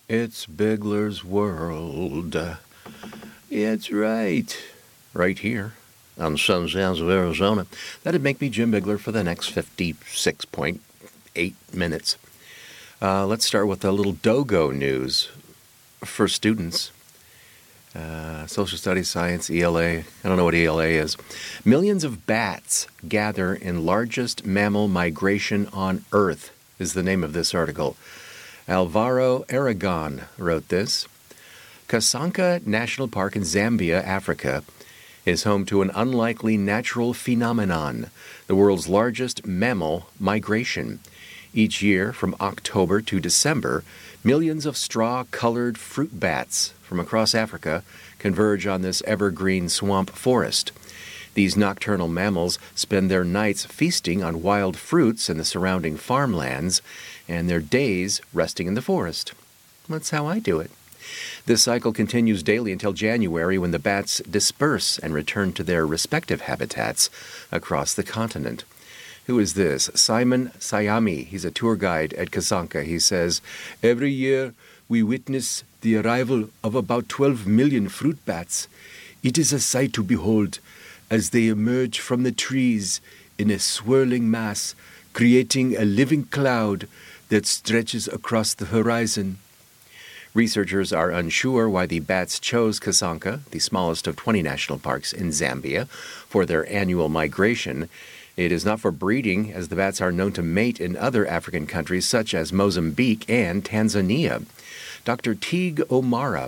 It's Bigler's World. It's right here on Sun Sounds of Arizona. That'd make me Jim Bigler for the next 56.8 minutes. Let's start with a little Dogo news for students. Social Studies, Science, ELA. I don't know what ELA is. Millions of bats gather in largest mammal migration on Earth is the name of this article. Alvaro Aragon wrote this. Kasanka National Park in Zambia, Africa, is home to an unlikely natural phenomenon, the world's largest mammal migration. Each year, from October to December, millions of straw-colored fruit bats from across Africa converge on this evergreen swamp forest. These nocturnal mammals spend their nights feasting on wild fruits in the surrounding farmlands and their days resting in the forest. That's how I do it. This cycle continues daily until January, when the bats disperse and return to their respective habitats across the continent. Who is this? Simon Sayami. He's a tour guide at Kasanka. He says, every year we witness the arrival of about 12 million fruit bats. It is a sight to behold as they emerge from the trees in a swirling mass, creating a living cloud that stretches across the horizon. Researchers are unsure why the bats chose Kasanka, the smallest of 20 national parks in Zambia, for their annual migration. It is not for breeding, as the bats are known to mate in other African countries such as Mozambique and Tanzania. Dr. Teague O'Mara,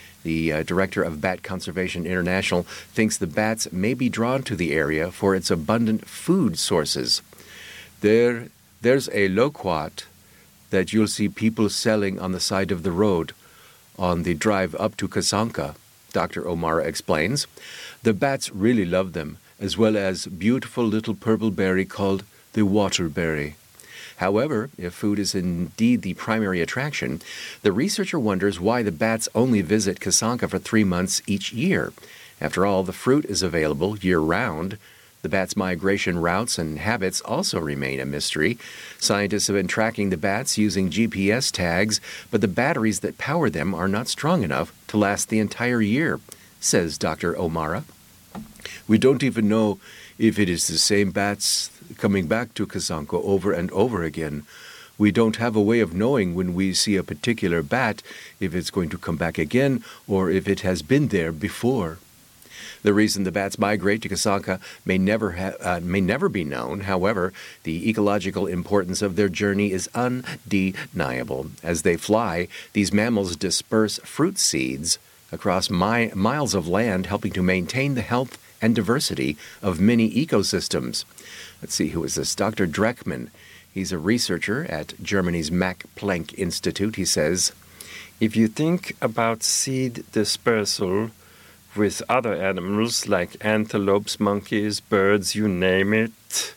the director of Bat Conservation International, thinks the bats may be drawn to the area for its abundant food sources. There's a loquat that you'll see people selling on the side of the road on the drive up to Kasanka, Dr. O'Mara explains. The bats really love them, as well as beautiful little purple berry called the waterberry. However, if food is indeed the primary attraction, the researcher wonders why the bats only visit Kasanka for 3 months each year. After all, the fruit is available year-round. The bats' migration routes and habits also remain a mystery. Scientists have been tracking the bats using GPS tags, but the batteries that power them are not strong enough to last the entire year, says Dr. O'Mara. We don't even know if it is the same bats coming back to Kasanka over and over again. We don't have a way of knowing when we see a particular bat if it's going to come back again or if it has been there before. The reason the bats migrate to Kasanka may never be known. However, the ecological importance of their journey is undeniable. As they fly, these mammals disperse fruit seeds across miles of land, helping to maintain the health and diversity of many ecosystems. Let's see, who is this? Dr. Dreckman. He's a researcher at Germany's Max Planck Institute. He says, if you think about seed dispersal with other animals like antelopes, monkeys, birds, you name it,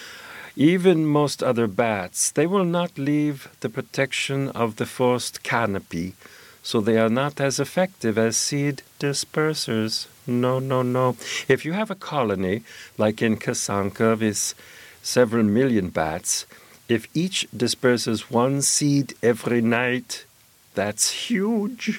even most other bats, they will not leave the protection of the forest canopy, so they are not as effective as seed dispersers. No. If you have a colony, like in Kasanka with several million bats, if each disperses one seed every night, that's huge.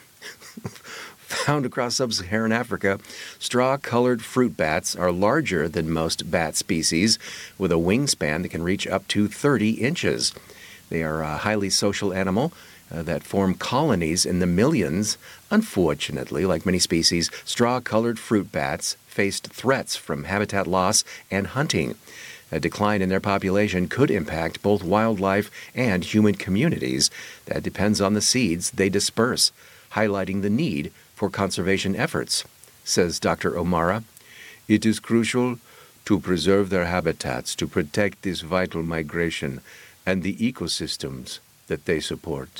Found across sub-Saharan Africa, straw-colored fruit bats are larger than most bat species, with a wingspan that can reach up to 30 inches. They are a highly social animal that form colonies in the millions. Unfortunately, like many species, straw-colored fruit bats faced threats from habitat loss and hunting. A decline in their population could impact both wildlife and human communities. That depends on the seeds they disperse, highlighting the need for conservation efforts, says Dr. O'Mara. It is crucial to preserve their habitats, to protect this vital migration and the ecosystems that they support.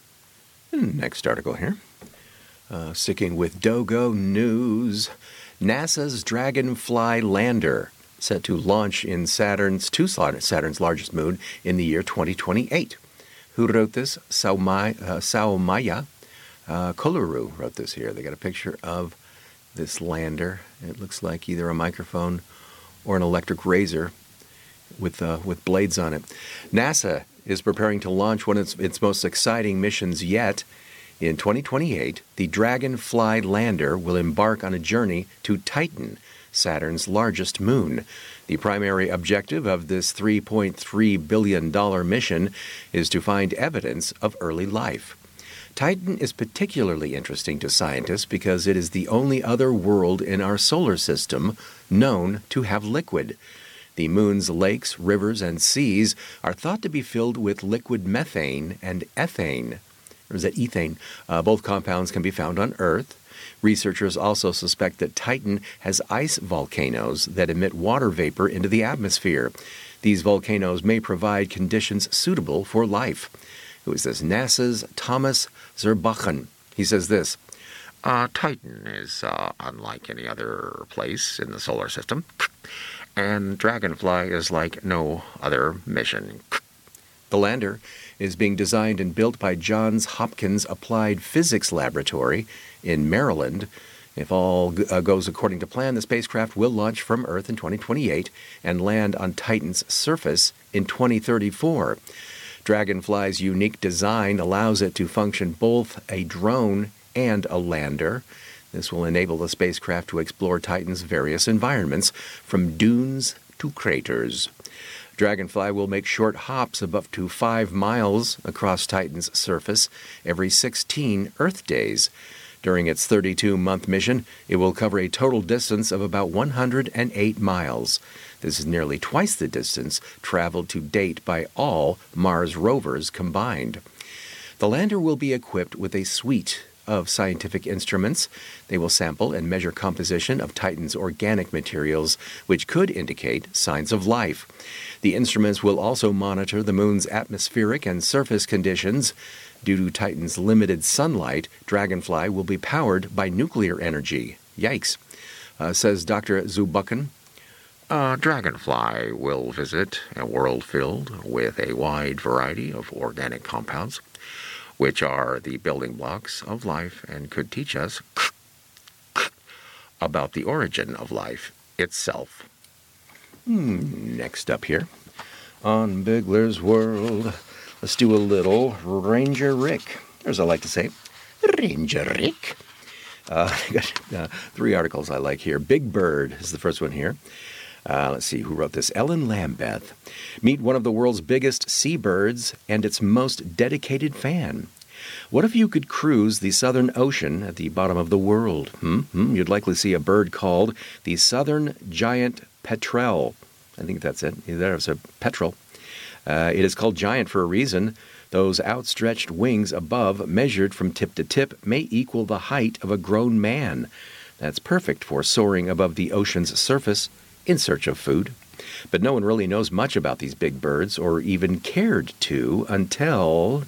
Next article here. Sticking with Dogo news, NASA's Dragonfly lander set to launch in Saturn's largest moon in the year 2028. Who wrote this? Saomaya Koluru wrote this here. They got a picture of this lander. It looks like either a microphone or an electric razor with blades on it. NASA is preparing to launch one of its most exciting missions yet. In 2028, the Dragonfly lander will embark on a journey to Titan, Saturn's largest moon. The primary objective of this $3.3 billion mission is to find evidence of early life. Titan is particularly interesting to scientists because it is the only other world in our solar system known to have liquid. The moon's lakes, rivers, and seas are thought to be filled with liquid methane and ethane. Or is that ethane? Both compounds can be found on Earth. Researchers also suspect that Titan has ice volcanoes that emit water vapor into the atmosphere. These volcanoes may provide conditions suitable for life. Who is this? NASA's Thomas Zurbuchen. He says this, Titan is unlike any other place in the solar system, and Dragonfly is like no other mission. The lander is being designed and built by Johns Hopkins Applied Physics Laboratory in Maryland. If all goes according to plan, the spacecraft will launch from Earth in 2028 and land on Titan's surface in 2034. Dragonfly's unique design allows it to function both a drone and a lander. This will enable the spacecraft to explore Titan's various environments, from dunes to craters. Dragonfly will make short hops of up to 5 miles across Titan's surface every 16 Earth days. During its 32-month mission, it will cover a total distance of about 108 miles. This is nearly twice the distance traveled to date by all Mars rovers combined. The lander will be equipped with a suite of scientific instruments. They will sample and measure composition of Titan's organic materials, which could indicate signs of life. The instruments will also monitor the moon's atmospheric and surface conditions. Due to Titan's limited sunlight, Dragonfly will be powered by nuclear energy. Yikes, says Dr. Zurbuchen. Dragonfly will visit a world filled with a wide variety of organic compounds, which are the building blocks of life and could teach us about the origin of life itself. Next up here on Bigler's World, let's do a little Ranger Rick, or as I like to say, Ranger Rick. I got 3 articles I like here. Big Bird is the first one here. Let's see who wrote this. Ellen Lambeth. Meet one of the world's biggest seabirds and its most dedicated fan. What if you could cruise the Southern Ocean at the bottom of the world? You'd likely see a bird called the Southern Giant Petrel. I think that's it. There's a petrel. It is called giant for a reason. Those outstretched wings above, measured from tip to tip, may equal the height of a grown man. That's perfect for soaring above the ocean's surface in search of food. But no one really knows much about these big birds, or even cared to, until...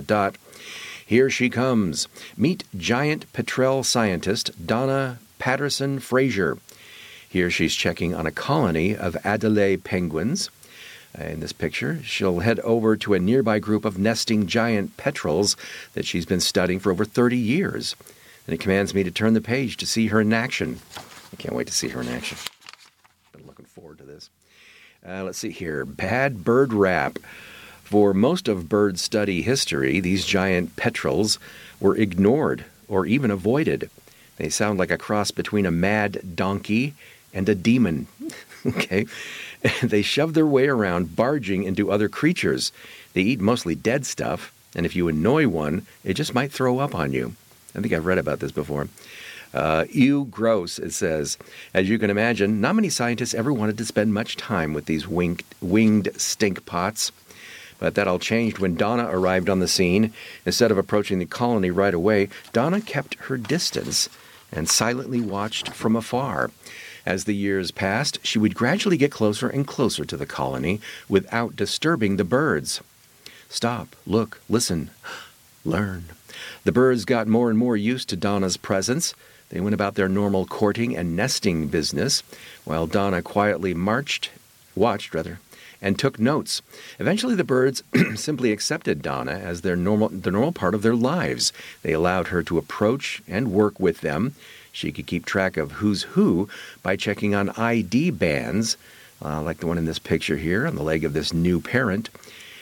Here she comes. Meet giant petrel scientist Donna Patterson-Fraser. Here she's checking on a colony of Adélie penguins. In this picture, she'll head over to a nearby group of nesting giant petrels that she's been studying for over 30 years. And it commands me to turn the page to see her in action. I can't wait to see her in action. Been looking forward to this. Let's see here. Bad bird rap. For most of bird study history, these giant petrels were ignored or even avoided. They sound like a cross between a mad donkey and a demon. Okay? They shove their way around, barging into other creatures. They eat mostly dead stuff, and if you annoy one, it just might throw up on you. I think I've read about this before. Ew, gross, it says. As you can imagine, not many scientists ever wanted to spend much time with these winged stink pots. But that all changed when Donna arrived on the scene. Instead of approaching the colony right away, Donna kept her distance and silently watched from afar. As the years passed, she would gradually get closer and closer to the colony without disturbing the birds. Stop, look, listen, learn. The birds got more and more used to Donna's presence. They went about their normal courting and nesting business, while Donna quietly watched, and took notes. Eventually, the birds simply accepted Donna as the normal part of their lives. They allowed her to approach and work with them. She could keep track of who's who by checking on ID bands, like the one in this picture here on the leg of this new parent.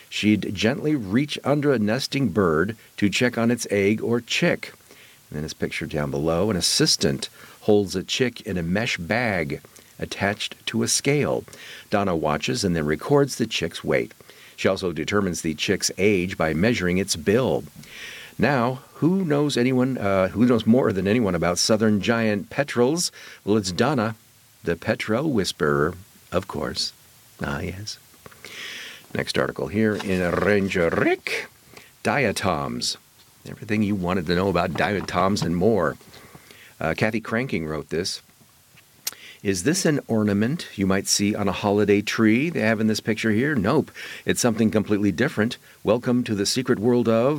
She'd gently reach under a nesting bird to check on its egg or chick. And then as pictured down below, an assistant holds a chick in a mesh bag attached to a scale. Donna watches and then records the chick's weight. She also determines the chick's age by measuring its bill. Now, who knows more than anyone about southern giant petrels? Well, it's Donna, the petrel whisperer, of course. Ah, yes. Next article here in Ranger Rick, diatoms. Everything you wanted to know about diatoms and more. Kathy Cranking wrote this. Is this an ornament you might see on a holiday tree they have in this picture here? Nope. It's something completely different. Welcome to the secret world of ...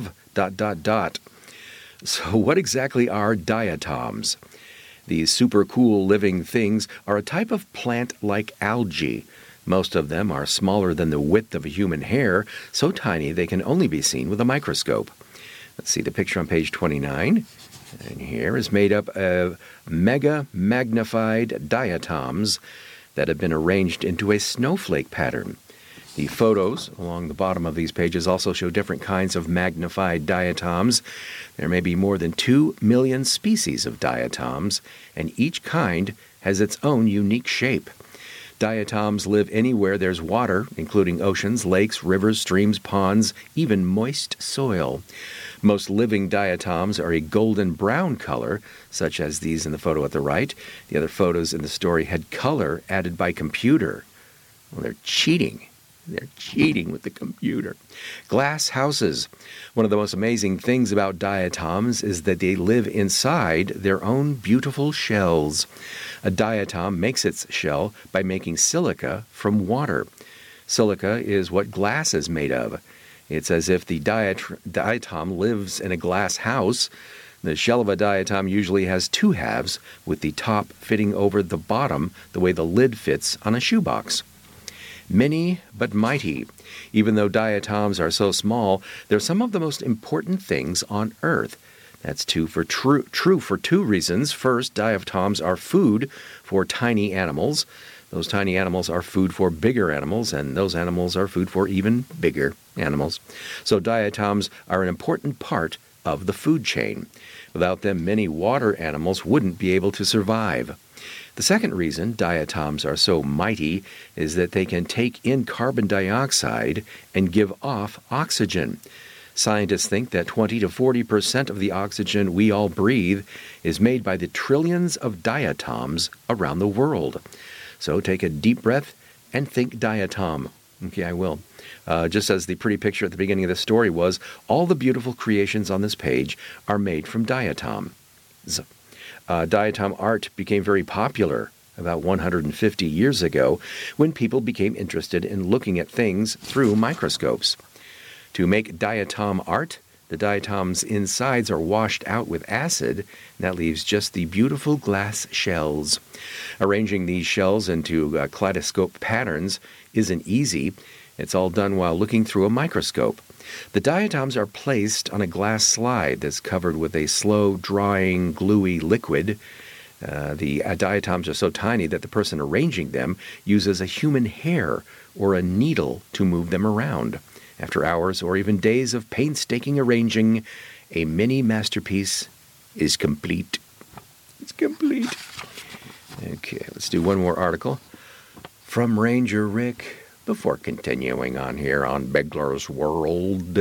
So what exactly are diatoms? These super cool living things are a type of plant-like algae. Most of them are smaller than the width of a human hair, so tiny they can only be seen with a microscope. Let's see the picture on page 29. And here is made up of mega magnified diatoms that have been arranged into a snowflake pattern. The photos along the bottom of these pages also show different kinds of magnified diatoms. There may be more than 2 million species of diatoms, and each kind has its own unique shape. Diatoms live anywhere there's water, including oceans, lakes, rivers, streams, ponds, even moist soil. Most living diatoms are a golden brown color, such as these in the photo at the right. The other photos in the story had color added by computer. Well, they're cheating. They're cheating with the computer. Glass houses. One of the most amazing things about diatoms is that they live inside their own beautiful shells. A diatom makes its shell by making silica from water. Silica is what glass is made of. It's as if the diatom lives in a glass house. The shell of a diatom usually has 2 halves, with the top fitting over the bottom the way the lid fits on a shoebox. Many but mighty. Even though diatoms are so small, they're some of the most important things on Earth. That's true for 2 reasons. First, diatoms are food for tiny animals. Those tiny animals are food for bigger animals, and those animals are food for even bigger animals. So diatoms are an important part of the food chain. Without them, many water animals wouldn't be able to survive. The second reason diatoms are so mighty is that they can take in carbon dioxide and give off oxygen. Scientists think that 20 to 40% of the oxygen we all breathe is made by the trillions of diatoms around the world. So take a deep breath and think diatom. Okay, I will. Just as the pretty picture at the beginning of the story was, all the beautiful creations on this page are made from diatoms. Diatom art became very popular about 150 years ago when people became interested in looking at things through microscopes. To make diatom art, the diatom's insides are washed out with acid, and that leaves just the beautiful glass shells. Arranging these shells into kaleidoscope patterns isn't easy. It's all done while looking through a microscope. The diatoms are placed on a glass slide that's covered with a slow-drying, gluey liquid. The diatoms are so tiny that the person arranging them uses a human hair or a needle to move them around. After hours or even days of painstaking arranging, a mini masterpiece is complete. It's complete. Okay, let's do one more article from Ranger Rick before continuing on here on Begler's World.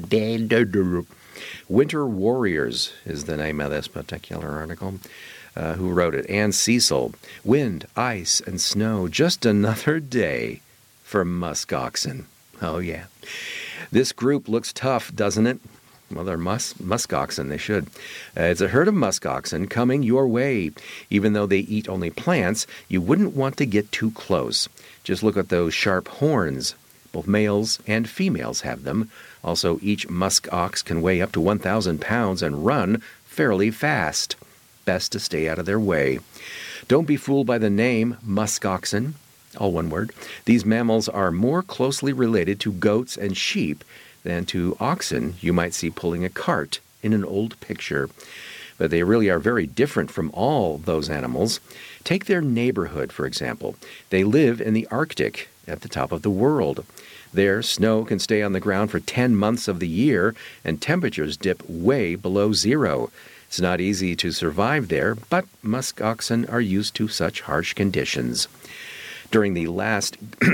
Winter Warriors is the name of this particular article. Who wrote it? Ann Cecil. Wind, ice, and snow. Just another day for musk oxen. Oh, yeah. This group looks tough, doesn't it? Well, they're musk oxen. They should. It's a herd of musk oxen coming your way. Even though they eat only plants, you wouldn't want to get too close. Just look at those sharp horns. Both males and females have them. Also, each musk ox can weigh up to 1,000 pounds and run fairly fast. Best to stay out of their way. Don't be fooled by the name musk oxen. All one word. These mammals are more closely related to goats and sheep than to oxen you might see pulling a cart in an old picture. But they really are very different from all those animals. Take their neighborhood, for example. They live in the Arctic, at the top of the world. There, snow can stay on the ground for 10 months of the year, and temperatures dip way below zero. It's not easy to survive there, but musk oxen are used to such harsh conditions. During the last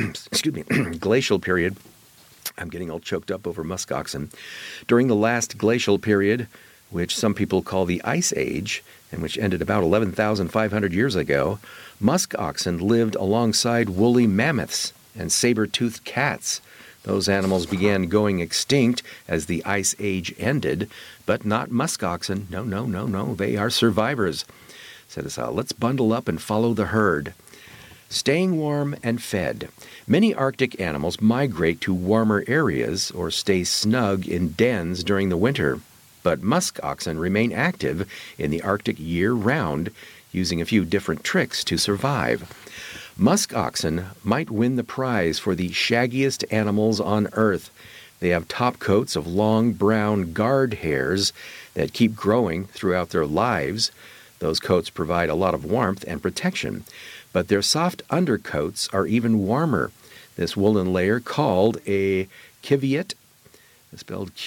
glacial period, I'm getting all choked up over musk oxen. During the last glacial period, which some people call the Ice Age, and which ended about 11,500 years ago, musk oxen lived alongside woolly mammoths and saber-toothed cats. Those animals began going extinct as the Ice Age ended, but not musk oxen. No, they are survivors. So let's bundle up and follow the herd. Staying warm and fed. Many Arctic animals migrate to warmer areas or stay snug in dens during the winter. But musk oxen remain active in the Arctic year-round, using a few different tricks to survive. Musk oxen might win the prize for the shaggiest animals on Earth. They have top coats of long brown guard hairs that keep growing throughout their lives. Those coats provide a lot of warmth and protection, but their soft undercoats are even warmer. This woolen layer, called a kiviut, spelled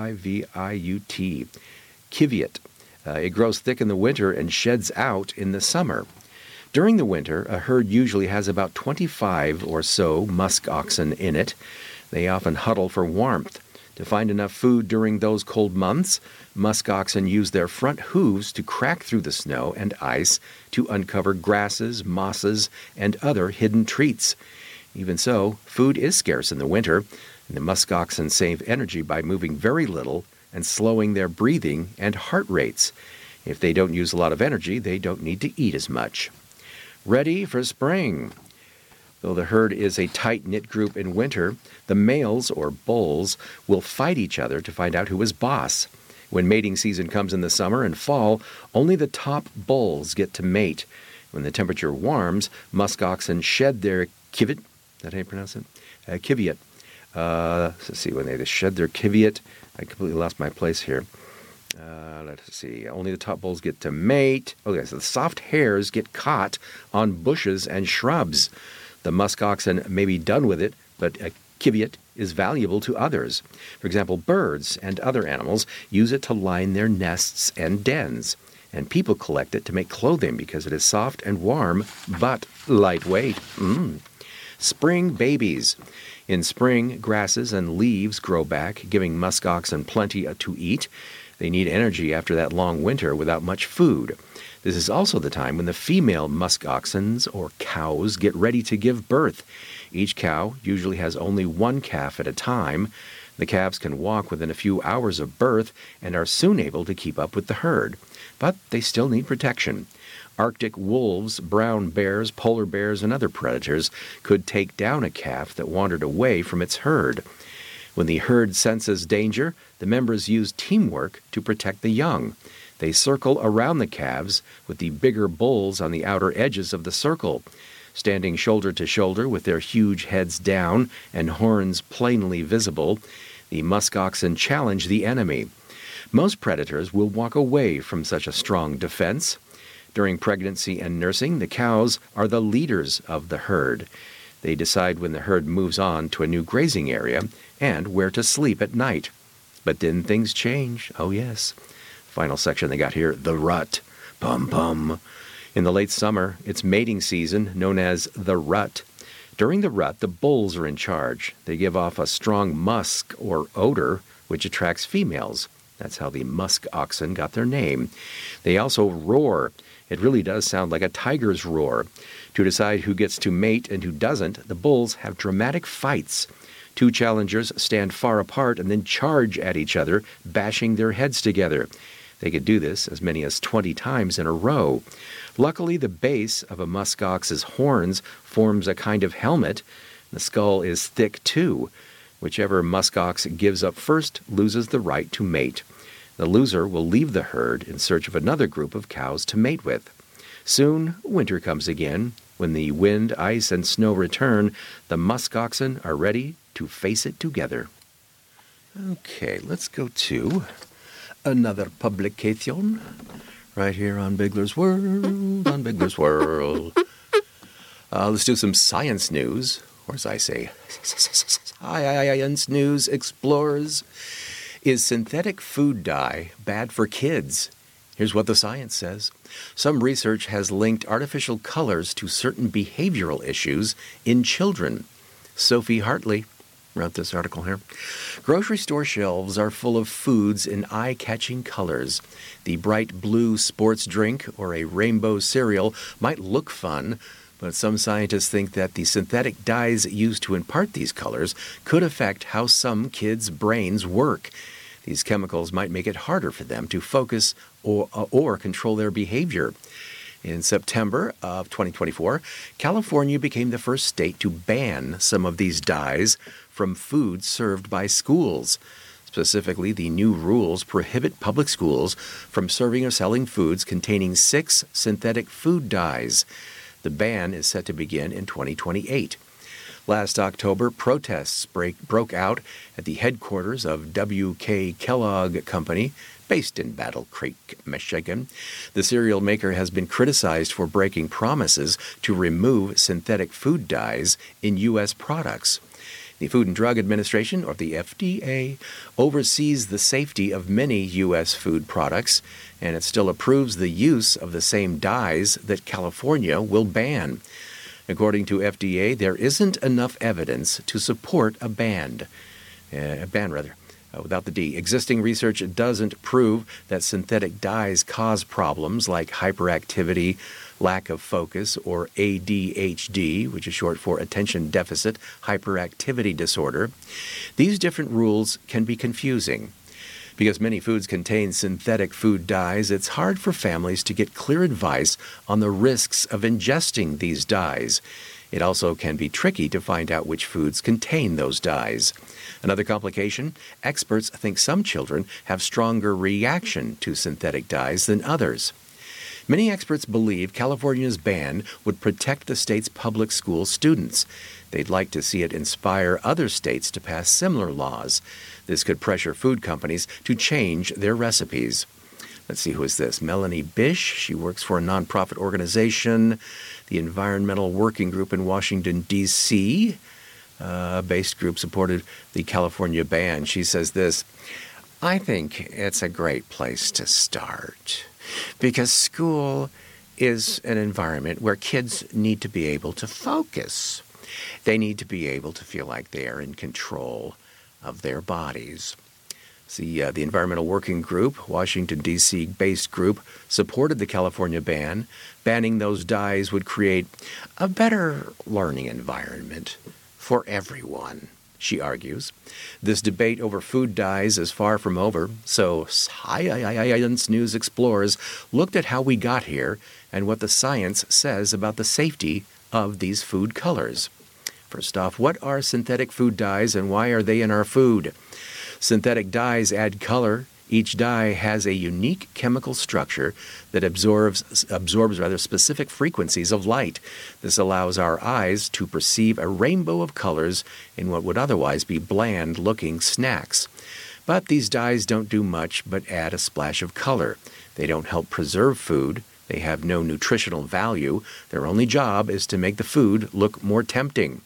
Q-I-V-I-U-T, kiviut. It grows thick in the winter and sheds out in the summer. During the winter, a herd usually has about 25 or so musk oxen in it. They often huddle for warmth. To find enough food during those cold months, musk oxen use their front hooves to crack through the snow and ice to uncover grasses, mosses, and other hidden treats. Even so, food is scarce in the winter, and the musk oxen save energy by moving very little and slowing their breathing and heart rates. If they don't use a lot of energy, they don't need to eat as much. Ready for spring. Though the herd is a tight-knit group in winter, the males, or bulls, will fight each other to find out who is boss. When mating season comes in the summer and fall, only the top bulls get to mate. When the temperature warms, musk oxen shed their kiviut. Is that how you pronounce it? Kiviut. Let's see, when they shed their kiviut, I completely lost my place here. Let's see, only the top bulls get to mate. Okay, so the soft hairs get caught on bushes and shrubs. The musk oxen may be done with it, but a kiviut is valuable to others. For example, birds and other animals use it to line their nests and dens. And people collect it to make clothing because it is soft and warm, but lightweight. Spring babies. In spring, grasses and leaves grow back, giving musk oxen plenty to eat. They need energy after that long winter without much food. This is also the time when the female musk oxen, or cows, get ready to give birth. Each cow usually has only one calf at a time. The calves can walk within a few hours of birth and are soon able to keep up with the herd. But they still need protection. Arctic wolves, brown bears, polar bears, and other predators could take down a calf that wandered away from its herd. When the herd senses danger, the members use teamwork to protect the young. They circle around the calves, with the bigger bulls on the outer edges of the circle. Standing shoulder to shoulder with their huge heads down and horns plainly visible, the musk oxen challenge the enemy. Most predators will walk away from such a strong defense. During pregnancy and nursing, the cows are the leaders of the herd. They decide when the herd moves on to a new grazing area and where to sleep at night. But then things change. Oh, yes. Final section they got here, the rut. Pum-pum. In the late summer, it's mating season, known as the rut. During the rut, the bulls are in charge. They give off a strong musk or odor, which attracts females. That's how the musk oxen got their name. They also roar. It really does sound like a tiger's roar. To decide who gets to mate and who doesn't, the bulls have dramatic fights. Two challengers stand far apart and then charge at each other, bashing their heads together. They could do this as many as 20 times in a row. Luckily, the base of a musk ox's horns forms a kind of helmet. The skull is thick, too. Whichever musk ox gives up first loses the right to mate. The loser will leave the herd in search of another group of cows to mate with. Soon, winter comes again. When the wind, ice, and snow return, the musk oxen are ready to face it together. Okay, let's go to another publication right here on Bigler's World, on Bigler's World. Let's do some science news, or as I say, Science News explores. Is synthetic food dye bad for kids? Here's what the science says. Some research has linked artificial colors to certain behavioral issues in children. Sophie Hartley wrote this article here. Grocery store shelves are full of foods in eye-catching colors. The bright blue sports drink or a rainbow cereal might look fun, but some scientists think that the synthetic dyes used to impart these colors could affect how some kids' brains work. These chemicals might make it harder for them to focus or control their behavior. In September of 2024, California became the first state to ban some of these dyes from food served by schools. Specifically, the new rules prohibit public schools from serving or selling foods containing 6 synthetic food dyes. The ban is set to begin in 2028. Last October, protests broke out at the headquarters of W.K. Kellogg Company, based in Battle Creek, Michigan. The cereal maker has been criticized for breaking promises to remove synthetic food dyes in U.S. products. The Food and Drug Administration, or the FDA, oversees the safety of many U.S. food products, and it still approves the use of the same dyes that California will ban. According to FDA, there isn't enough evidence to support a ban. Without the D. Existing research doesn't prove that synthetic dyes cause problems like hyperactivity, lack of focus, or ADHD, which is short for Attention Deficit Hyperactivity Disorder. These different rules can be confusing. Because many foods contain synthetic food dyes, it's hard for families to get clear advice on the risks of ingesting these dyes. It also can be tricky to find out which foods contain those dyes. Another complication, experts think some children have stronger reaction to synthetic dyes than others. Many experts believe California's ban would protect the state's public school students. They'd like to see it inspire other states to pass similar laws. This could pressure food companies to change their recipes. Let's see, who is this? Melanie Bish. She works for a nonprofit organization, the Environmental Working Group in Washington, D.C. Based group supported the California ban. She says this, I think it's a great place to start because school is an environment where kids need to be able to focus. They need to be able to feel like they are in control of their bodies. The Environmental Working Group, Washington, D.C. based group, supported the California ban. Banning those dyes would create a better learning environment for everyone, she argues. This debate over food dyes is far from over, so Science News Explorers looked at how we got here and what the science says about the safety of these food colors. First off, what are synthetic food dyes and why are they in our food? Synthetic dyes add color. Each dye has a unique chemical structure that absorbs specific frequencies of light. This allows our eyes to perceive a rainbow of colors in what would otherwise be bland-looking snacks. But these dyes don't do much but add a splash of color. They don't help preserve food. They have no nutritional value. Their only job is to make the food look more tempting.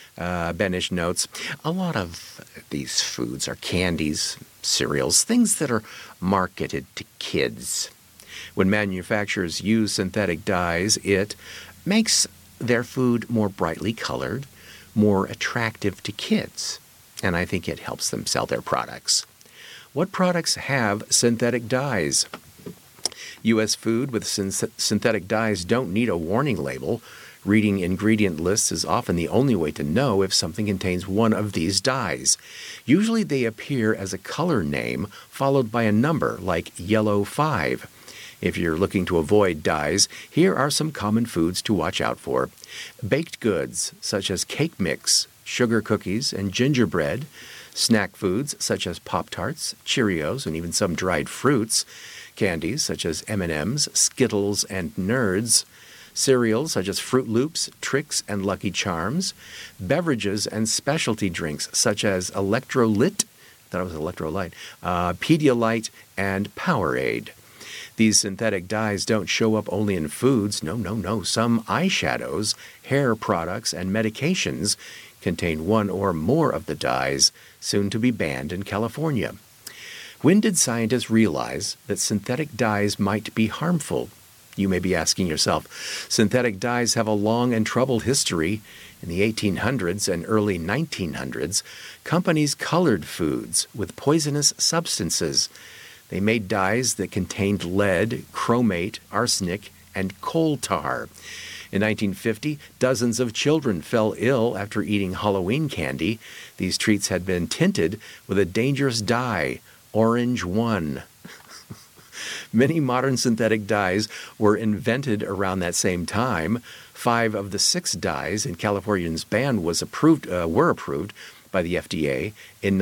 Benish notes, a lot of these foods are candies, cereals, things that are marketed to kids. When manufacturers use synthetic dyes, it makes their food more brightly colored, more attractive to kids, and I think it helps them sell their products. What products have synthetic dyes? U.S. food with synthetic dyes don't need a warning label. Reading ingredient lists is often the only way to know if something contains one of these dyes. Usually they appear as a color name followed by a number like yellow 5. If you're looking to avoid dyes, here are some common foods to watch out for. Baked goods such as cake mix, sugar cookies, and gingerbread. Snack foods such as Pop-Tarts, Cheerios, and even some dried fruits. Candies such as M&Ms, Skittles, and Nerds. Cereals such as Fruit Loops, Trix, and Lucky Charms. Beverages and specialty drinks such as Electrolyte, Pedialyte, and Powerade. These synthetic dyes don't show up only in foods. No. Some eyeshadows, hair products, and medications contain one or more of the dyes soon to be banned in California. When did scientists realize that synthetic dyes might be harmful? You may be asking yourself. Synthetic dyes have a long and troubled history. In the 1800s and early 1900s, companies colored foods with poisonous substances. They made dyes that contained lead, chromate, arsenic, and coal tar. In 1950, dozens of children fell ill after eating Halloween candy. These treats had been tinted with a dangerous dye, Orange 1. Many modern synthetic dyes were invented around that same time. 5 of the 6 dyes in California's ban were approved by the FDA in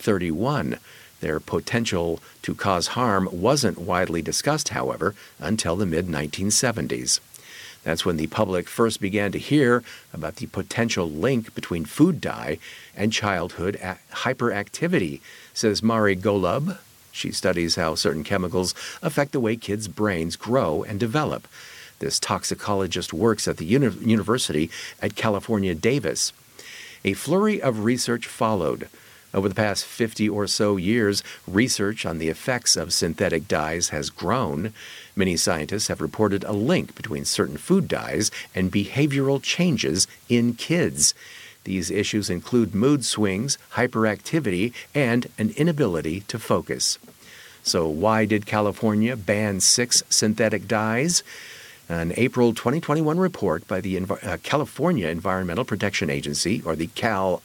1931. Their potential to cause harm wasn't widely discussed, however, until the mid-1970s. That's when the public first began to hear about the potential link between food dye and childhood hyperactivity, says Mari Golub. She studies how certain chemicals affect the way kids' brains grow and develop. This toxicologist works at the University at California, Davis. A flurry of research followed. Over the past 50 or so years, research on the effects of synthetic dyes has grown. Many scientists have reported a link between certain food dyes and behavioral changes in kids. These issues include mood swings, hyperactivity, and an inability to focus. So why did California ban 6 synthetic dyes? An April 2021 report by the California Environmental Protection Agency, or the Cal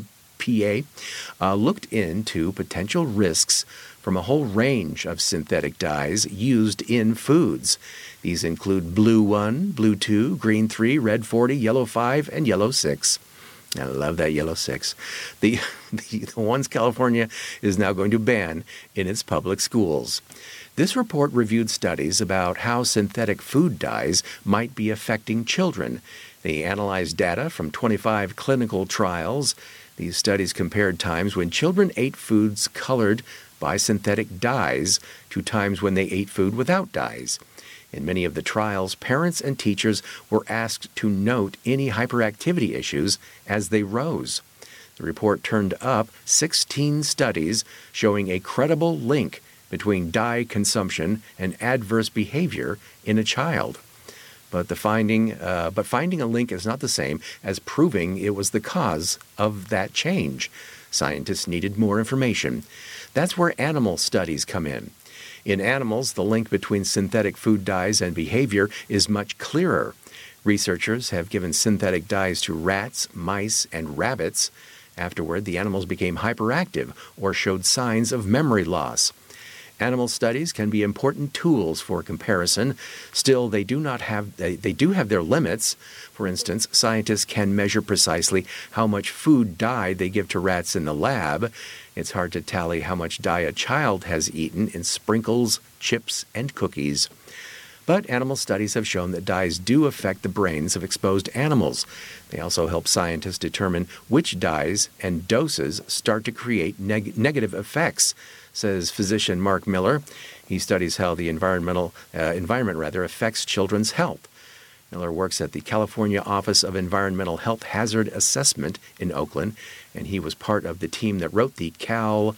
IEPA, looked into potential risks from a whole range of synthetic dyes used in foods. These include blue 1, blue 2, green 3, red 40, yellow 5, and yellow 6. I love that yellow 6. The ones California is now going to ban in its public schools. This report reviewed studies about how synthetic food dyes might be affecting children. They analyzed data from 25 clinical trials. These studies compared times when children ate foods colored by synthetic dyes to times when they ate food without dyes. In many of the trials, parents and teachers were asked to note any hyperactivity issues as they rose. The report turned up 16 studies showing a credible link between dye consumption and adverse behavior in a child. But finding a link is not the same as proving it was the cause of that change. Scientists needed more information. That's where animal studies come in. In animals, the link between synthetic food dyes and behavior is much clearer. Researchers have given synthetic dyes to rats, mice, and rabbits. Afterward, the animals became hyperactive or showed signs of memory loss. Animal studies can be important tools for comparison. Still, they do have their limits. For instance, scientists can measure precisely how much food dye they give to rats in the lab. It's hard to tally how much dye a child has eaten in sprinkles, chips, and cookies. But animal studies have shown that dyes do affect the brains of exposed animals. They also help scientists determine which dyes and doses start to create negative effects, says physician Mark Miller. He studies how the environment affects children's health. Miller works at the California Office of Environmental Health Hazard Assessment in Oakland, and he was part of the team that wrote the Cal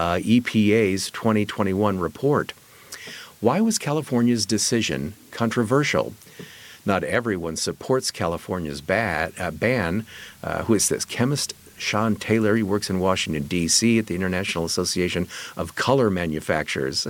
EPA's 2021 report. Why was California's decision controversial? Not everyone supports California's ban. Who is this? Chemist Sean Taylor. He works in Washington, D.C. at the International Association of Color Manufacturers.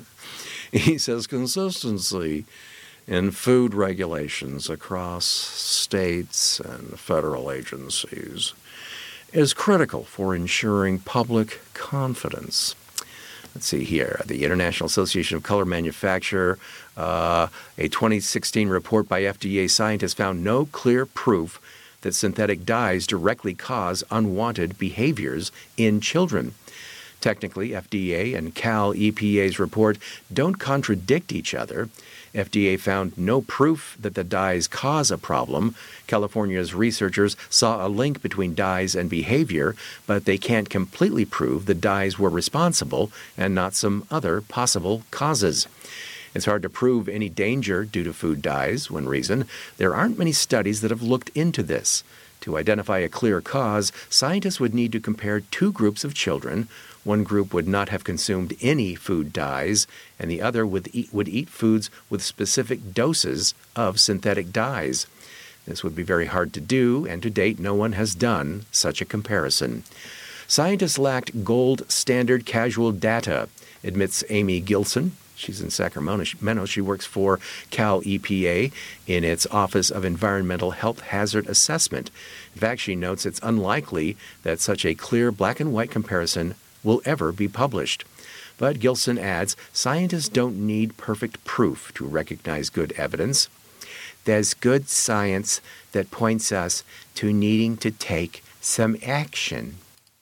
He says consistency in food regulations across states and federal agencies is critical for ensuring public confidence. Let's see here. The International Association of Color Manufacture, a 2016 report by FDA scientists found no clear proof that synthetic dyes directly cause unwanted behaviors in children. Technically, FDA and Cal EPA's report don't contradict each other. FDA found no proof that the dyes cause a problem. California's researchers saw a link between dyes and behavior, but they can't completely prove the dyes were responsible and not some other possible causes. It's hard to prove any danger due to food dyes. One reason, there aren't many studies that have looked into this. To identify a clear cause, scientists would need to compare two groups of children. One group would not have consumed any food dyes, and the other would eat foods with specific doses of synthetic dyes. This would be very hard to do, and to date no one has done such a comparison. Scientists lacked gold standard casual data, admits Amy Gilson. She's in Sacramento. She works for Cal EPA in its Office of Environmental Health Hazard Assessment. In fact, she notes it's unlikely that such a clear black and white comparison will ever be published. But Gilson adds, scientists don't need perfect proof to recognize good evidence. There's good science that points us to needing to take some action.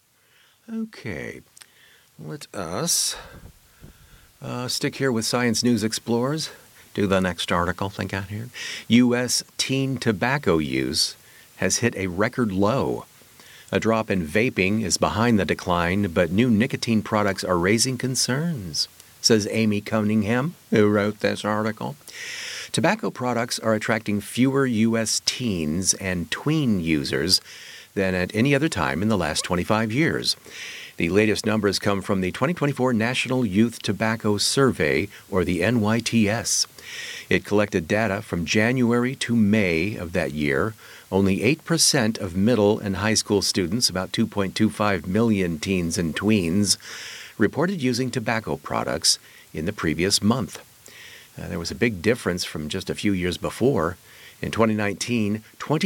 Okay, let us stick here with Science News Explorers. Do the next article I got here. U.S. teen tobacco use has hit a record low. A drop in vaping is behind the decline, but new nicotine products are raising concerns, says Amy Cunningham, who wrote this article. Tobacco products are attracting fewer U.S. teens and tween users than at any other time in the last 25 years. The latest numbers come from the 2024 National Youth Tobacco Survey, or the NYTS. It collected data from January to May of that year. Only 8% of middle and high school students, about 2.25 million teens and tweens, reported using tobacco products in the previous month. There was a big difference from just a few years before. In 2019,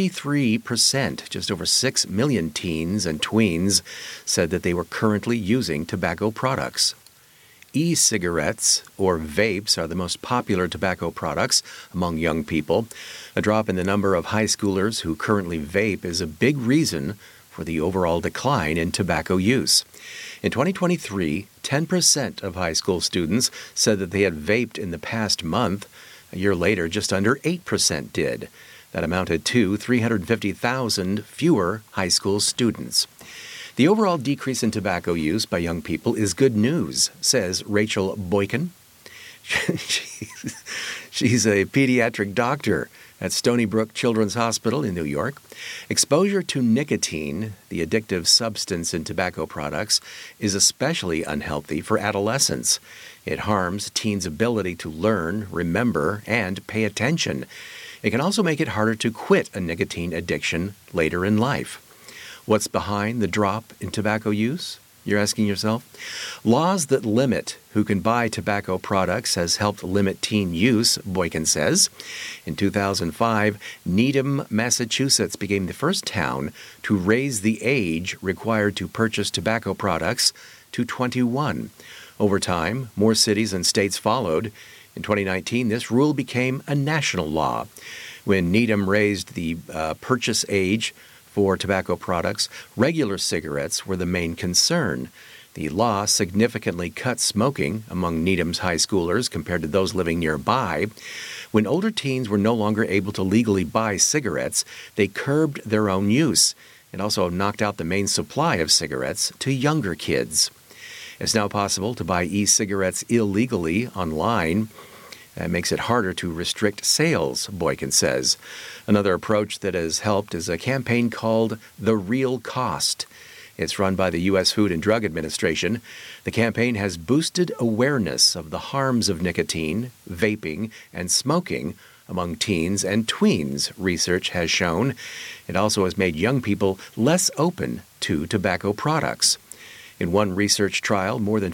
23%, just over 6 million teens and tweens, said that they were currently using tobacco products. E-cigarettes, or vapes, are the most popular tobacco products among young people. A drop in the number of high schoolers who currently vape is a big reason for the overall decline in tobacco use. In 2023, 10% of high school students said that they had vaped in the past month. A year later, just under 8% did. That amounted to 350,000 fewer high school students. The overall decrease in tobacco use by young people is good news, says Rachel Boykin. She's a pediatric doctor at Stony Brook Children's Hospital in New York. Exposure to nicotine, the addictive substance in tobacco products, is especially unhealthy for adolescents. It harms teens' ability to learn, remember, and pay attention. It can also make it harder to quit a nicotine addiction later in life. What's behind the drop in tobacco use? You're asking yourself? Laws that limit who can buy tobacco products has helped limit teen use, Boykin says. In 2005, Needham, Massachusetts became the first town to raise the age required to purchase tobacco products to 21. Over time, more cities and states followed. In 2019, this rule became a national law. When Needham raised the purchase age for tobacco products, regular cigarettes were the main concern. The law significantly cut smoking among Needham's high schoolers compared to those living nearby. When older teens were no longer able to legally buy cigarettes, they curbed their own use. It also knocked out the main supply of cigarettes to younger kids. It's now possible to buy e-cigarettes illegally online. That makes it harder to restrict sales, Boykin says. Another approach that has helped is a campaign called The Real Cost. It's run by the U.S. Food and Drug Administration. The campaign has boosted awareness of the harms of nicotine, vaping, and smoking among teens and tweens, research has shown. It also has made young people less open to tobacco products. In one research trial, more than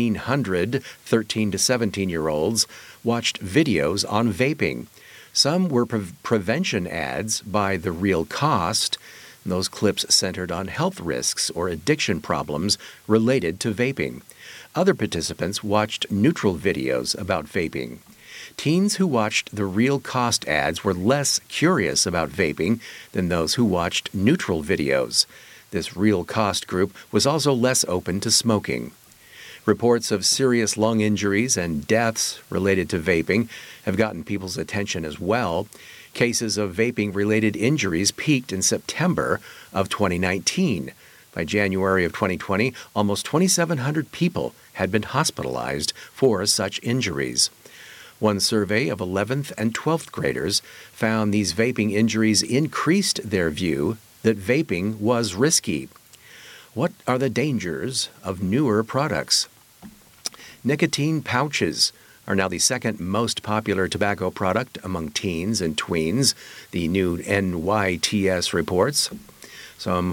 1,500 13 to 17-year-olds watched videos on vaping. Some were prevention ads by The Real Cost. Those clips centered on health risks or addiction problems related to vaping. Other participants watched neutral videos about vaping. Teens who watched The Real Cost ads were less curious about vaping than those who watched neutral videos. This Real Cost group was also less open to smoking. Reports of serious lung injuries and deaths related to vaping have gotten people's attention as well. Cases of vaping-related injuries peaked in September of 2019. By January of 2020, almost 2,700 people had been hospitalized for such injuries. One survey of 11th and 12th graders found these vaping injuries increased their view that vaping was risky. What are the dangers of newer products? Nicotine pouches are now the second most popular tobacco product among teens and tweens, the new NYTS reports. Some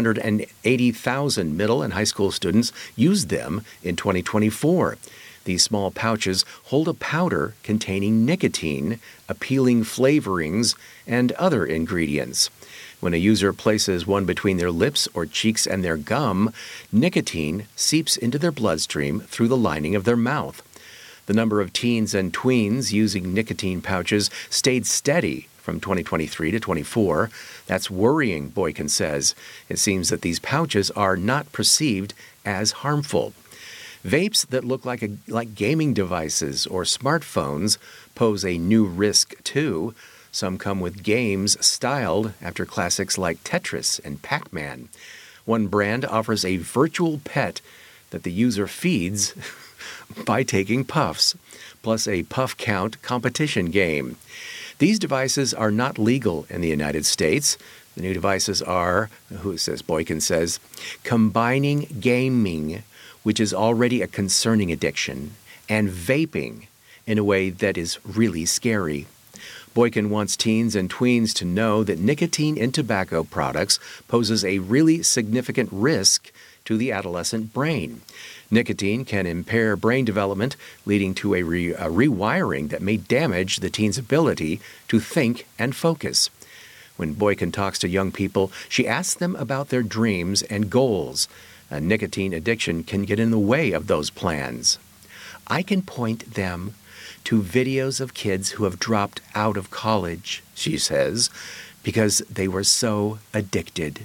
480,000 middle and high school students used them in 2024. These small pouches hold a powder containing nicotine, appealing flavorings, and other ingredients. When a user places one between their lips or cheeks and their gum, nicotine seeps into their bloodstream through the lining of their mouth. The number of teens and tweens using nicotine pouches stayed steady from 2023 to 24. That's worrying, Boykin says. It seems that these pouches are not perceived as harmful. Vapes that look like gaming devices or smartphones pose a new risk, too. Some come with games styled after classics like Tetris and Pac-Man. One brand offers a virtual pet that the user feeds by taking puffs, plus a puff count competition game. These devices are not legal in the United States. The new devices are, Boykin says, combining gaming, which is already a concerning addiction, and vaping in a way that is really scary. Boykin wants teens and tweens to know that nicotine in tobacco products poses a really significant risk to the adolescent brain. Nicotine can impair brain development, leading to a rewiring that may damage the teen's ability to think and focus. When Boykin talks to young people, she asks them about their dreams and goals. A nicotine addiction can get in the way of those plans. I can point them to videos of kids who have dropped out of college, she says, because they were so addicted.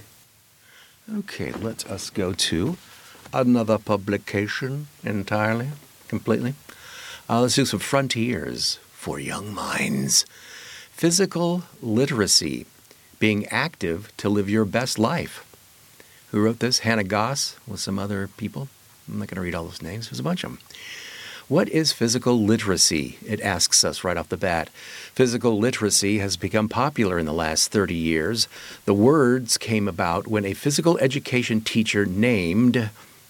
Okay, let us go to another publication entirely, completely. Let's do some frontiers for young minds. Physical literacy, being active to live your best life. Who wrote this? Hannah Goss with some other people. I'm not going to read all those names. There's a bunch of them. What is physical literacy? It asks us right off the bat. Physical literacy has become popular in the last 30 years. The words came about when a physical education teacher named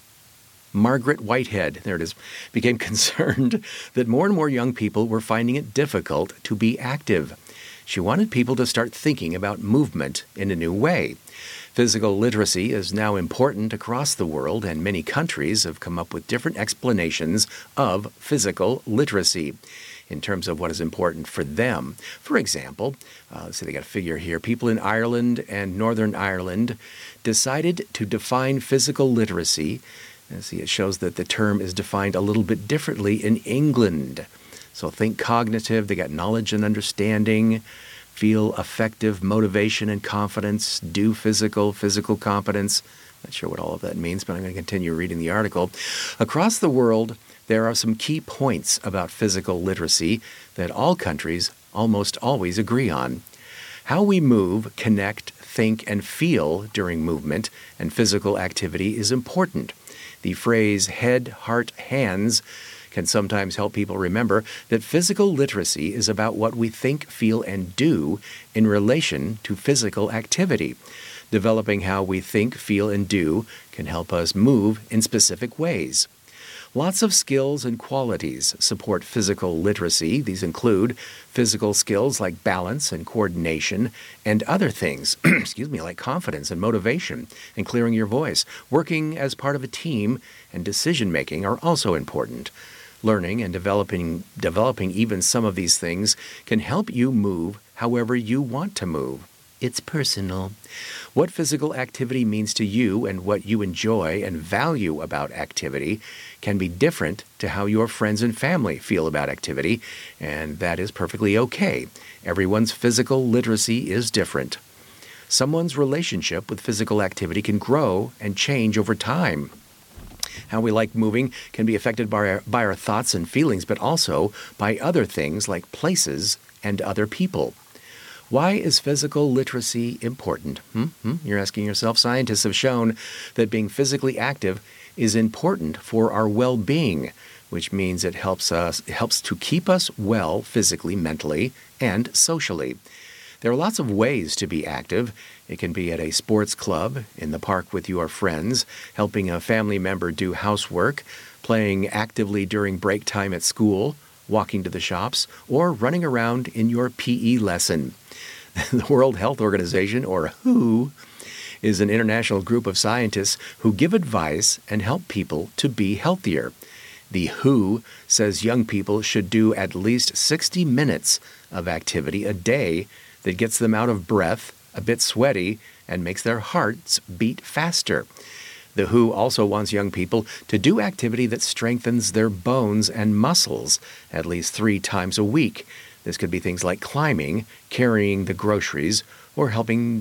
Margaret Whitehead, there it is, became concerned that more and more young people were finding it difficult to be active. She wanted people to start thinking about movement in a new way. Physical literacy is now important across the world, and many countries have come up with different explanations of physical literacy in terms of what is important for them. For example, let's see, they got a figure here. People in Ireland and Northern Ireland decided to define physical literacy. Let's see, it shows that the term is defined a little bit differently in England. So think cognitive, they got knowledge and understanding, feel effective, motivation and confidence, do physical competence. Not sure what all of that means, but I'm going to continue reading the article. Across the world, there are some key points about physical literacy that all countries almost always agree on. How we move, connect, think, and feel during movement and physical activity is important. The phrase head, heart, hands can sometimes help people remember that physical literacy is about what we think, feel, and do in relation to physical activity. Developing how we think, feel, and do can help us move in specific ways. Lots of skills and qualities support physical literacy. These include physical skills like balance and coordination and other things, like confidence and motivation and clearing your voice. Working as part of a team and decision-making are also important. Learning and developing even some of these things can help you move however you want to move. It's personal. What physical activity means to you and what you enjoy and value about activity can be different to how your friends and family feel about activity, and that is perfectly okay. Everyone's physical literacy is different. Someone's relationship with physical activity can grow and change over time. How we like moving can be affected by our thoughts and feelings, but also by other things like places and other people. Why is physical literacy important? You're asking yourself. Scientists have shown that being physically active is important for our well-being, which means it helps to keep us well physically, mentally, and socially. There are lots of ways to be active. It can be at a sports club, in the park with your friends, helping a family member do housework, playing actively during break time at school, walking to the shops, or running around in your PE lesson. The World Health Organization, or WHO, is an international group of scientists who give advice and help people to be healthier. The WHO says young people should do at least 60 minutes of activity a day that gets them out of breath, a bit sweaty, and makes their hearts beat faster. The WHO also wants young people to do activity that strengthens their bones and muscles at least 3 times a week. This could be things like climbing, carrying the groceries, or helping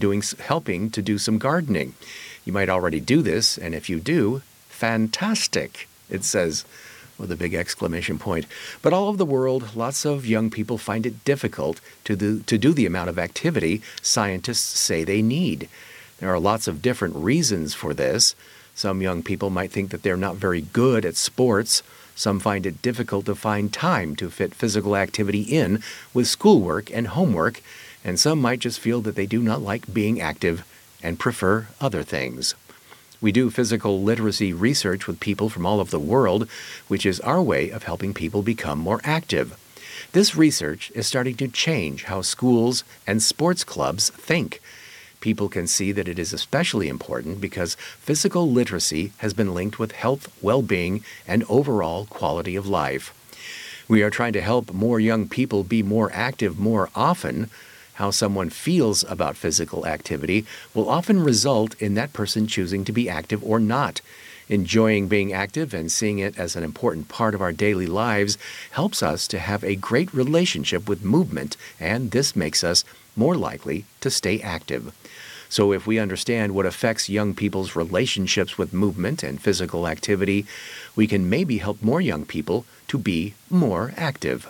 to do some gardening. You might already do this, and if you do, fantastic, it says with a big exclamation point. But all over the world, lots of young people find it difficult to do the amount of activity scientists say they need. There are lots of different reasons for this. Some young people might think that they're not very good at sports. Some find it difficult to find time to fit physical activity in with schoolwork and homework, and some might just feel that they do not like being active and prefer other things. We do physical literacy research with people from all over the world, which is our way of helping people become more active. This research is starting to change how schools and sports clubs think. People can see that it is especially important because physical literacy has been linked with health, well-being, and overall quality of life. We are trying to help more young people be more active more often. How someone feels about physical activity will often result in that person choosing to be active or not. Enjoying being active and seeing it as an important part of our daily lives helps us to have a great relationship with movement, and this makes us more likely to stay active. So if we understand what affects young people's relationships with movement and physical activity, we can maybe help more young people to be more active.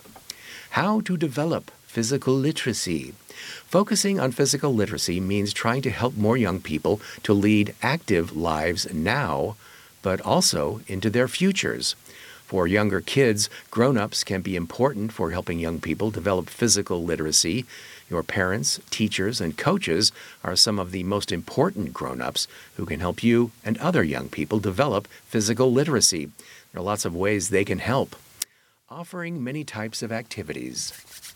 How to develop physical literacy. Focusing on physical literacy means trying to help more young people to lead active lives now, but also into their futures. For younger kids, grown-ups can be important for helping young people develop physical literacy. Your parents, teachers, and coaches are some of the most important grown-ups who can help you and other young people develop physical literacy. There are lots of ways they can help. Offering many types of activities.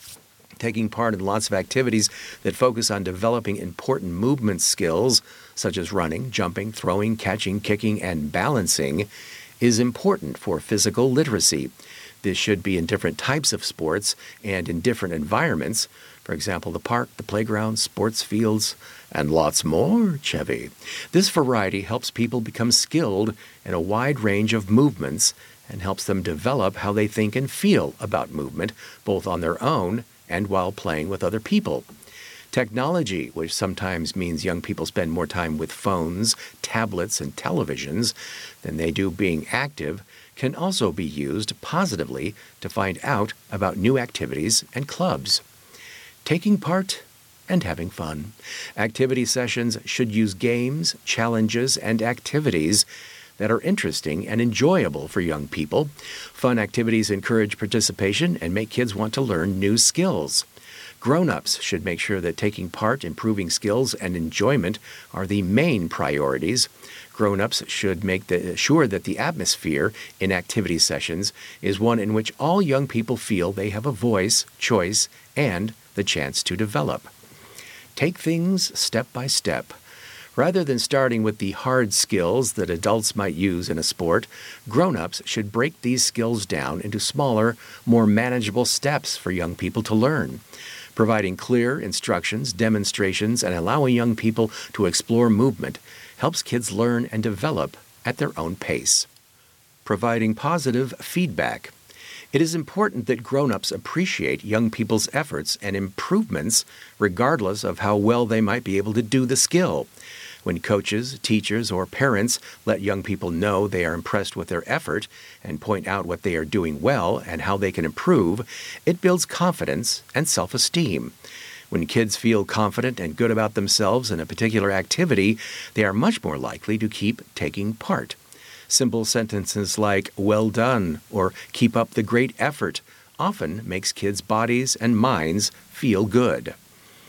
Taking part in lots of activities that focus on developing important movement skills, such as running, jumping, throwing, catching, kicking, and balancing, is important for physical literacy. This should be in different types of sports and in different environments. For example, the park, the playground, sports fields, and lots more, Chevy. This variety helps people become skilled in a wide range of movements and helps them develop how they think and feel about movement, both on their own and while playing with other people. Technology, which sometimes means young people spend more time with phones, tablets, and televisions than they do being active, can also be used positively to find out about new activities and clubs. Taking part and having fun. Activity sessions should use games, challenges, and activities that are interesting and enjoyable for young people. Fun activities encourage participation and make kids want to learn new skills. Grown-ups should make sure that taking part, improving skills, and enjoyment are the main priorities. Grown-ups should make sure that the atmosphere in activity sessions is one in which all young people feel they have a voice, choice, and the chance to develop. Take things step by step. Rather than starting with the hard skills that adults might use in a sport, grown-ups should break these skills down into smaller, more manageable steps for young people to learn. Providing clear instructions, demonstrations, and allowing young people to explore movement helps kids learn and develop at their own pace. Providing positive feedback. It is important that grown-ups appreciate young people's efforts and improvements regardless of how well they might be able to do the skill. When coaches, teachers, or parents let young people know they are impressed with their effort and point out what they are doing well and how they can improve, it builds confidence and self-esteem. When kids feel confident and good about themselves in a particular activity, they are much more likely to keep taking part. Simple sentences like, "well done," or "keep up the great effort," often makes kids' bodies and minds feel good.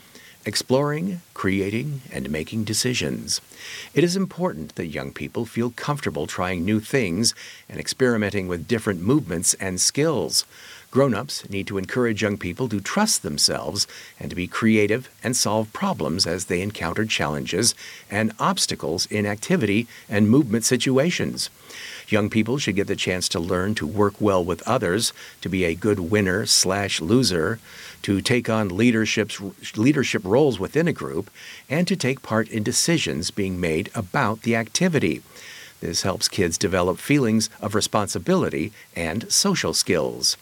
exploring, creating, and making decisions. It is important that young people feel comfortable trying new things and experimenting with different movements and skills. Grown-ups need to encourage young people to trust themselves and to be creative and solve problems as they encounter challenges and obstacles in activity and movement situations. Young people should get the chance to learn to work well with others, to be a good winner/loser, to take on leadership roles within a group, and to take part in decisions being made about the activity. This helps kids develop feelings of responsibility and social skills.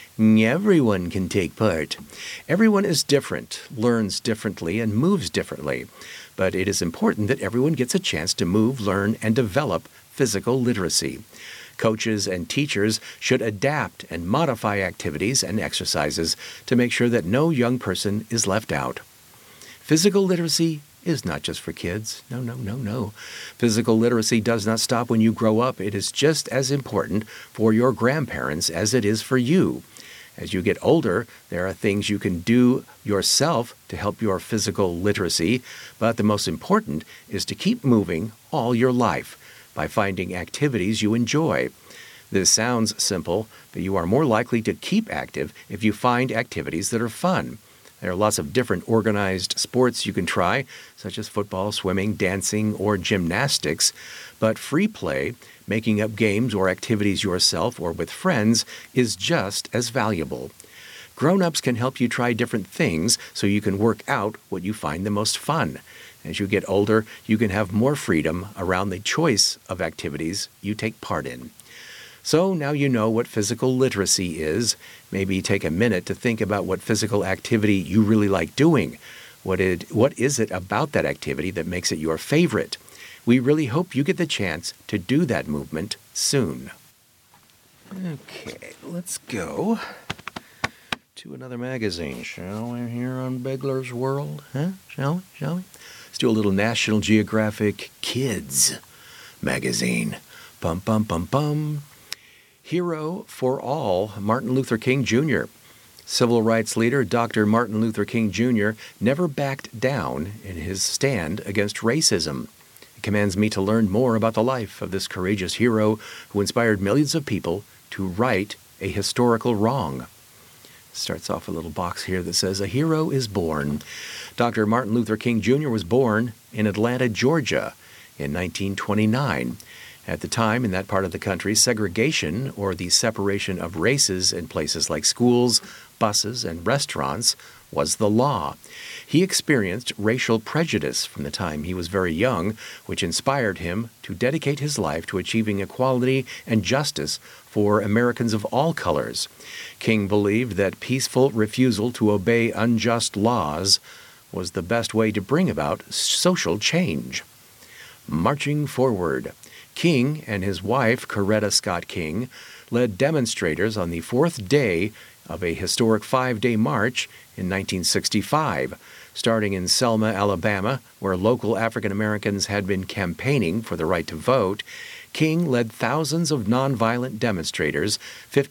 Everyone can take part. Everyone is different, learns differently, and moves differently. But it is important that everyone gets a chance to move, learn, and develop physical literacy. Coaches and teachers should adapt and modify activities and exercises to make sure that no young person is left out. Physical literacy is not just for kids. No. Physical literacy does not stop when you grow up. It is just as important for your grandparents as it is for you. As you get older, there are things you can do yourself to help your physical literacy, but the most important is to keep moving all your life by finding activities you enjoy. This sounds simple, but you are more likely to keep active if you find activities that are fun. There are lots of different organized sports you can try, such as football, swimming, dancing, or gymnastics, but free play, making up games or activities yourself or with friends, is just as valuable. Grown-ups can help you try different things so you can work out what you find the most fun. As you get older, you can have more freedom around the choice of activities you take part in. So now you know what physical literacy is. Maybe take a minute to think about what physical activity you really like doing. What is it about that activity that makes it your favorite? We really hope you get the chance to do that movement soon. Okay, let's go to another magazine, shall we, here on Bigler's World? Shall we? Let's do a little National Geographic Kids magazine. Bum, bum, bum, bum. Hero for All, Martin Luther King Jr. Civil rights leader Dr. Martin Luther King Jr. never backed down in his stand against racism. It commands me to learn more about the life of this courageous hero who inspired millions of people to right a historical wrong. Starts off a little box here that says, "A hero is born." Dr. Martin Luther King Jr. was born in Atlanta, Georgia in 1929. At the time, in that part of the country, segregation, or the separation of races in places like schools, buses, and restaurants, was the law. He experienced racial prejudice from the time he was very young, which inspired him to dedicate his life to achieving equality and justice for Americans of all colors. King believed that peaceful refusal to obey unjust laws was the best way to bring about social change. Marching forward. King and his wife, Coretta Scott King, led demonstrators on the fourth day of a historic 5-day march in 1965. Starting in Selma, Alabama, where local African Americans had been campaigning for the right to vote, King led thousands of nonviolent demonstrators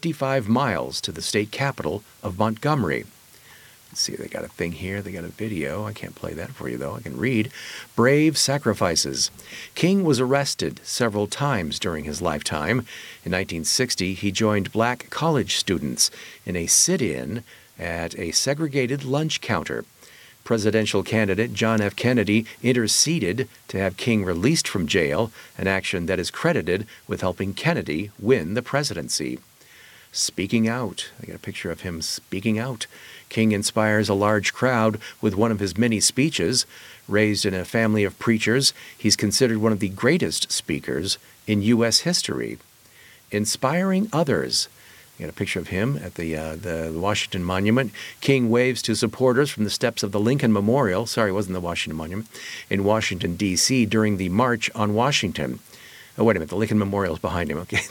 55 miles to the state capital of Montgomery. Let's see, they got a thing here. They got a video. I can't play that for you, though. I can read. Brave sacrifices. King was arrested several times during his lifetime. In 1960, he joined black college students in a sit-in at a segregated lunch counter. Presidential candidate John F. Kennedy interceded to have King released from jail, an action that is credited with helping Kennedy win the presidency. Speaking out. I got a picture of him speaking out. King inspires a large crowd with one of his many speeches. Raised in a family of preachers, he's considered one of the greatest speakers in U.S. history. Inspiring others. I got a picture of him at the Washington Monument. King waves to supporters from the steps of the Lincoln Memorial. Sorry, it wasn't the Washington Monument. In Washington, D.C. during the March on Washington. Oh, wait a minute. The Lincoln Memorial is behind him. Okay.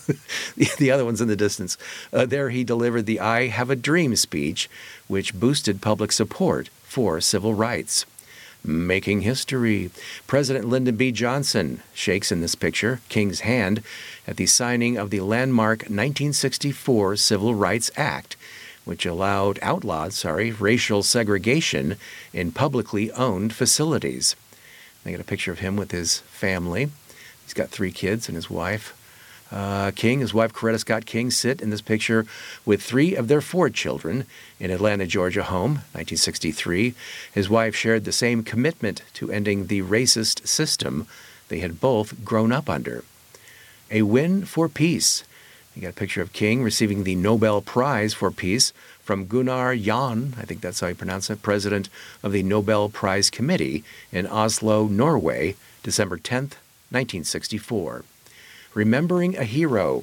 The other one's in the distance. There he delivered the I Have a Dream speech, which boosted public support for civil rights. Making history. President Lyndon B. Johnson shakes in this picture King's hand at the signing of the landmark 1964 Civil Rights Act, which outlawed racial segregation in publicly owned facilities. They got a picture of him with his family. He's got 3 kids and his wife. King, his wife Coretta Scott King, sit in this picture with 3 of their 4 children in Atlanta, Georgia home, 1963. His wife shared the same commitment to ending the racist system they had both grown up under. A win for peace. You got a picture of King receiving the Nobel Prize for Peace from Gunnar Jan, I think that's how you pronounce it, president of the Nobel Prize Committee in Oslo, Norway, December 10th, 1964. Remembering a hero.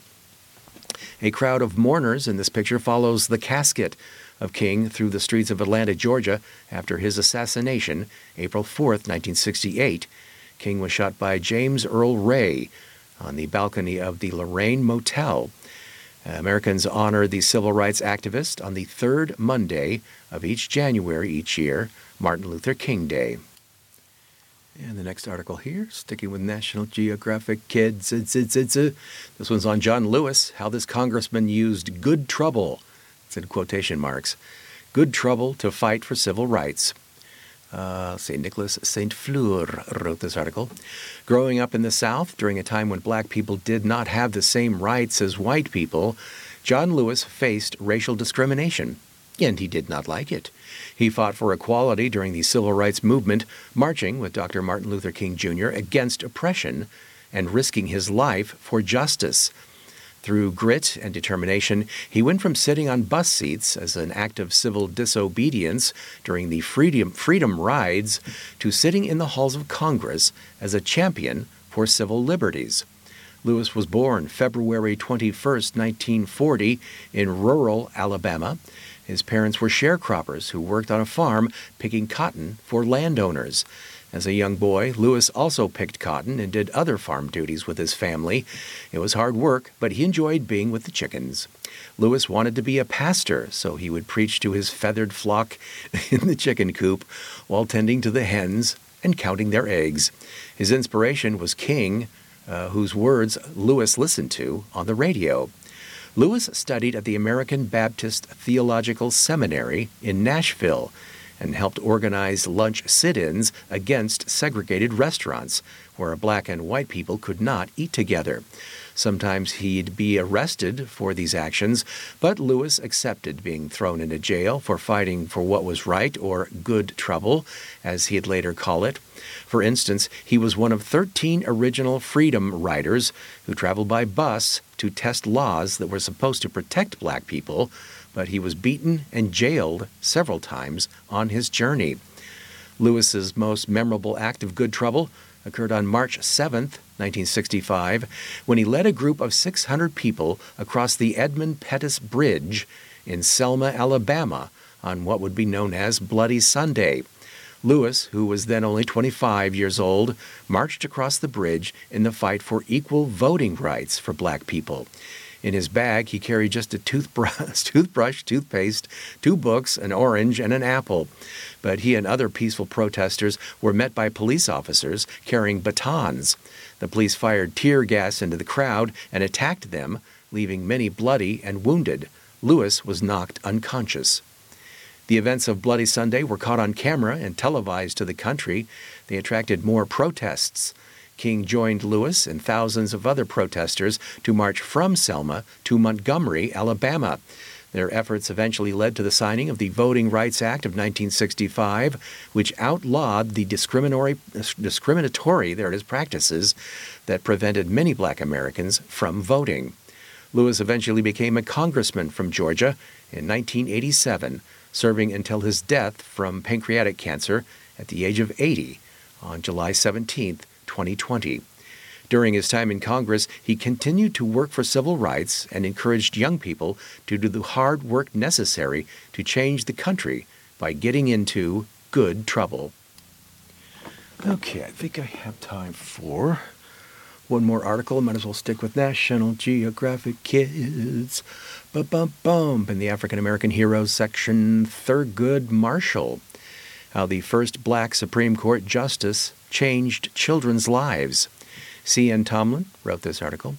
A crowd of mourners in this picture follows the casket of King through the streets of Atlanta, Georgia, after his assassination, April 4th, 1968. King was shot by James Earl Ray on the balcony of the Lorraine Motel. Americans honor the civil rights activist on the 3rd Monday of each January each year, Martin Luther King Day. And the next article here, sticking with National Geographic Kids. This one's on John Lewis, how this congressman used good trouble, it's in quotation marks, good trouble to fight for civil rights. St. Nicholas St. Fleur wrote this article. Growing up in the South during a time when black people did not have the same rights as white people, John Lewis faced racial discrimination, and he did not like it. He fought for equality during the Civil Rights Movement, marching with Dr. Martin Luther King Jr. against oppression and risking his life for justice. Through grit and determination, he went from sitting on bus seats as an act of civil disobedience during the freedom rides to sitting in the halls of Congress as a champion for civil liberties. Lewis was born February 21, 1940, in rural Alabama. His parents were sharecroppers who worked on a farm picking cotton for landowners. As a young boy, Lewis also picked cotton and did other farm duties with his family. It was hard work, but he enjoyed being with the chickens. Lewis wanted to be a pastor, so he would preach to his feathered flock in the chicken coop while tending to the hens and counting their eggs. His inspiration was King, whose words Lewis listened to on the radio. Lewis studied at the American Baptist Theological Seminary in Nashville and helped organize lunch sit-ins against segregated restaurants where black and white people could not eat together. Sometimes he'd be arrested for these actions, but Lewis accepted being thrown into jail for fighting for what was right, or good trouble, as he'd later call it. For instance, he was one of 13 original Freedom Riders who traveled by bus to test laws that were supposed to protect black people, but he was beaten and jailed several times on his journey. Lewis's most memorable act of good trouble occurred on March 7, 1965, when he led a group of 600 people across the Edmund Pettus Bridge in Selma, Alabama, on what would be known as Bloody Sunday. Lewis, who was then only 25 years old, marched across the bridge in the fight for equal voting rights for black people. In his bag, he carried just a toothbrush, toothpaste, 2 books, an orange, and an apple. But he and other peaceful protesters were met by police officers carrying batons. The police fired tear gas into the crowd and attacked them, leaving many bloody and wounded. Lewis was knocked unconscious. The events of Bloody Sunday were caught on camera and televised to the country. They attracted more protests. King joined Lewis and thousands of other protesters to march from Selma to Montgomery, Alabama. Their efforts eventually led to the signing of the Voting Rights Act of 1965, which outlawed the discriminatory practices that prevented many black Americans from voting. Lewis eventually became a congressman from Georgia in 1987, serving until his death from pancreatic cancer at the age of 80 on July 17, 2020. During his time in Congress, he continued to work for civil rights and encouraged young people to do the hard work necessary to change the country by getting into good trouble. Okay, I think I have time for one more article. Might as well stick with National Geographic Kids. In the African American Heroes section, Thurgood Marshall. How the first black Supreme Court justice changed children's lives. C.N. Tomlin wrote this article.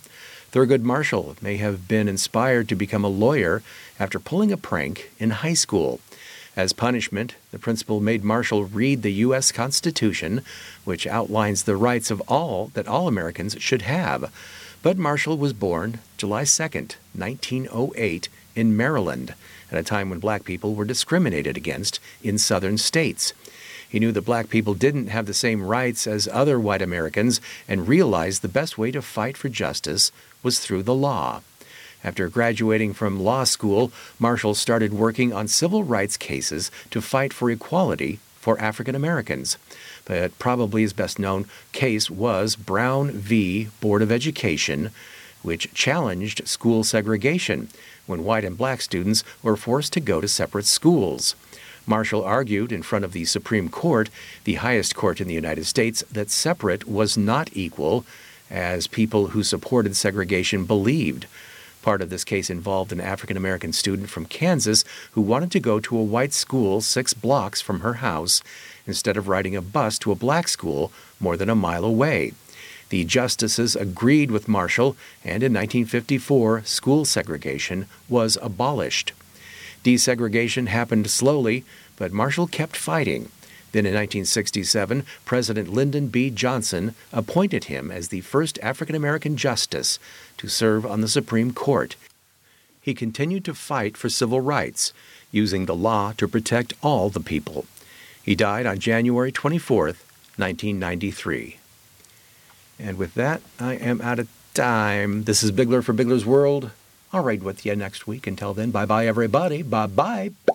Thurgood Marshall may have been inspired to become a lawyer after pulling a prank in high school. As punishment, the principal made Marshall read the U.S. Constitution, which outlines the rights of all that all Americans should have. But Marshall was born July 2nd, 1908, in Maryland, at a time when black people were discriminated against in southern states. He knew that black people didn't have the same rights as other white Americans and realized the best way to fight for justice was through the law. After graduating from law school, Marshall started working on civil rights cases to fight for equality for African Americans. But probably his best-known case was Brown v. Board of Education, which challenged school segregation when white and black students were forced to go to separate schools. Marshall argued in front of the Supreme Court, the highest court in the United States, that separate was not equal, as people who supported segregation believed. Part of this case involved an African-American student from Kansas who wanted to go to a white school 6 blocks from her house instead of riding a bus to a black school more than a mile away. The justices agreed with Marshall, and in 1954, school segregation was abolished. Desegregation happened slowly, but Marshall kept fighting. Then in 1967, President Lyndon B. Johnson appointed him as the first African-American justice to serve on the Supreme Court. He continued to fight for civil rights, using the law to protect all the people. He died on January 24th, 1993. And with that, I am out of time. This is Bigler for Bigler's World. I'll ride with you next week. Until then, bye-bye, everybody. Bye-bye.